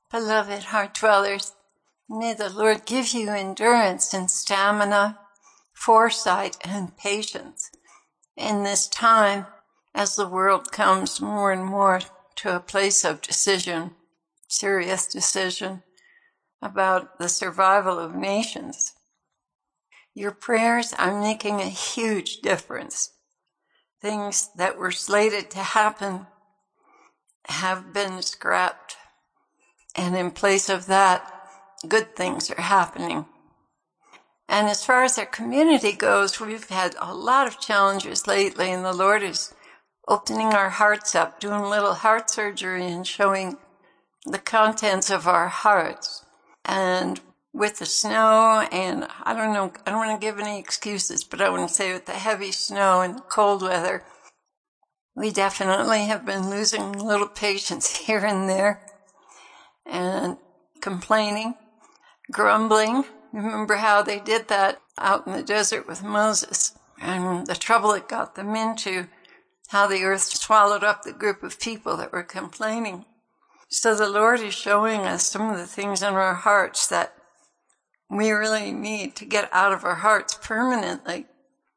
Beloved heart dwellers, may the Lord give you endurance and stamina, foresight and patience in this time as the world comes more and more to a place of decision, serious decision about the survival of nations. Your prayers are making a huge difference. Things that were slated to happen have been scrapped. And in place of that, good things are happening. And as far as our community goes, we've had a lot of challenges lately, and the Lord is opening our hearts up, doing a little heart surgery and showing the contents of our hearts. And with the snow, and I don't want to give any excuses, but I want to say with the heavy snow and the cold weather, we definitely have been losing a little patience here and there. And complaining, grumbling. Remember how they did that out in the desert with Moses and the trouble it got them into, how the earth swallowed up the group of people that were complaining. So the Lord is showing us some of the things in our hearts that we really need to get out of our hearts permanently.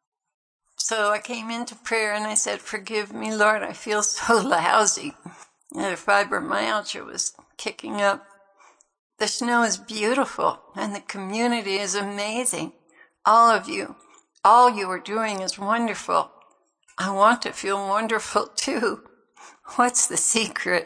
So I came into prayer and I said, forgive me, Lord, I feel so lousy. The fibromyalgia was kicking up. The snow is beautiful and the community is amazing. All of you, all you are doing is wonderful. I want to feel wonderful too. What's the secret?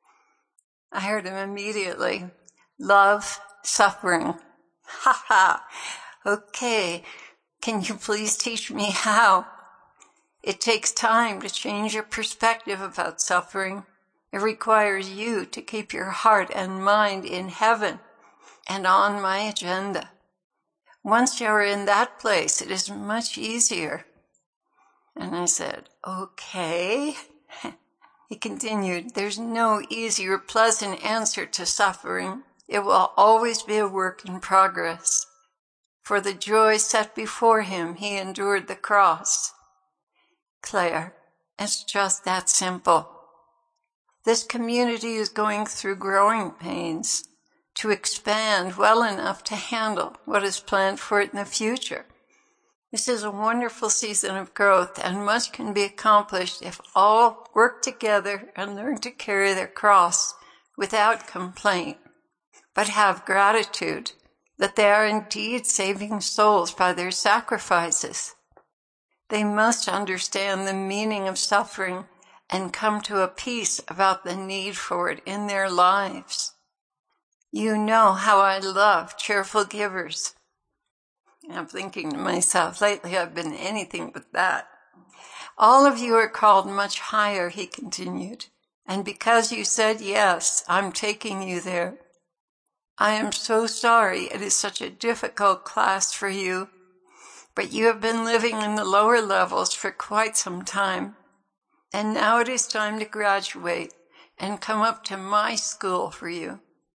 I heard him immediately. Love, suffering. Ha ha. Okay. Can you please teach me how? It takes time to change your perspective about suffering. It requires you to keep your heart and mind in heaven and on my agenda. Once you're in that place, it is much easier. And I said, okay. He continued, there's no easy or pleasant answer to suffering. It will always be a work in progress. For the joy set before him, he endured the cross. Claire, it's just that simple. This community is going through growing pains to expand well enough to handle what is planned for it in the future. This is a wonderful season of growth, and much can be accomplished if all work together and learn to carry their cross without complaint, but have gratitude that they are indeed saving souls by their sacrifices. They must understand the meaning of suffering and come to a peace about the need for it in their lives. You know how I love cheerful givers. I'm thinking to myself, lately I've been anything but that. All of you are called much higher, he continued. And because you said yes, I'm taking you there. I am so sorry it is such a difficult class for you, but you have been living in the lower levels for quite some time. And now it is time to graduate and come up to my school for you.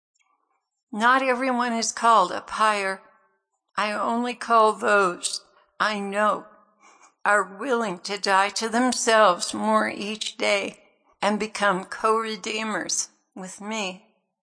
Not everyone is called up higher. I only call those I know are willing to die to themselves more each day and become co-redeemers with me.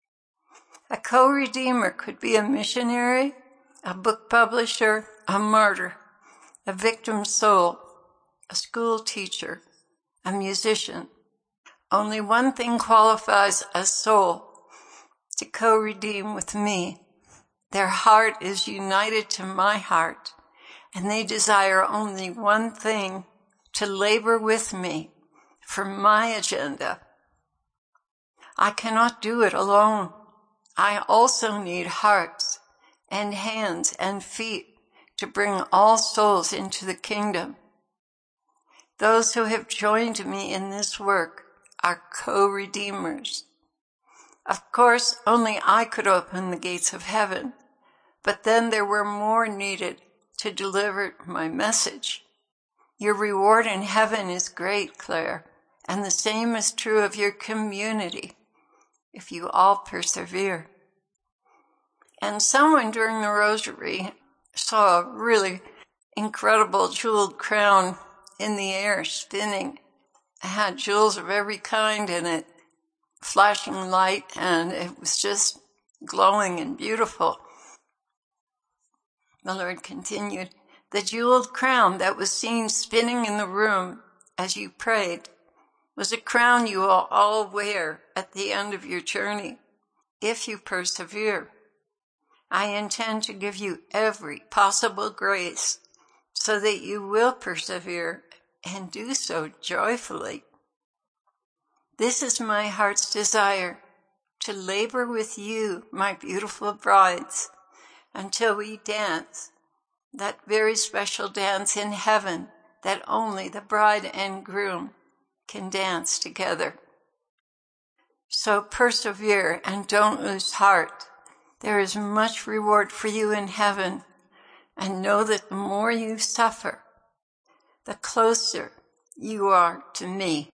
A co-redeemer could be a missionary, a book publisher, a martyr, a victim soul, a school teacher, a musician. Only one thing qualifies a soul to co-redeem with me. Their heart is united to my heart, and they desire only one thing, to labor with me for my agenda. I cannot do it alone. I also need hearts and hands and feet to bring all souls into the kingdom. Those who have joined me in this work are co-redeemers. Of course, only I could open the gates of heaven, but then there were more needed to deliver my message. Your reward in heaven is great, Claire, and the same is true of your community, if you all persevere. And someone during the rosary saw a really incredible jeweled crown in the air spinning. It had jewels of every kind in it. flashing light, and it was just glowing and beautiful. The Lord continued, the jeweled crown that was seen spinning in the room as you prayed was a crown you will all wear at the end of your journey, if you persevere. I intend to give you every possible grace so that you will persevere and do so joyfully. This is my heart's desire, to labor with you, my beautiful brides, until we dance, that very special dance in heaven that only the bride and groom can dance together. So persevere and don't lose heart. There is much reward for you in heaven, and know that the more you suffer, the closer you are to me.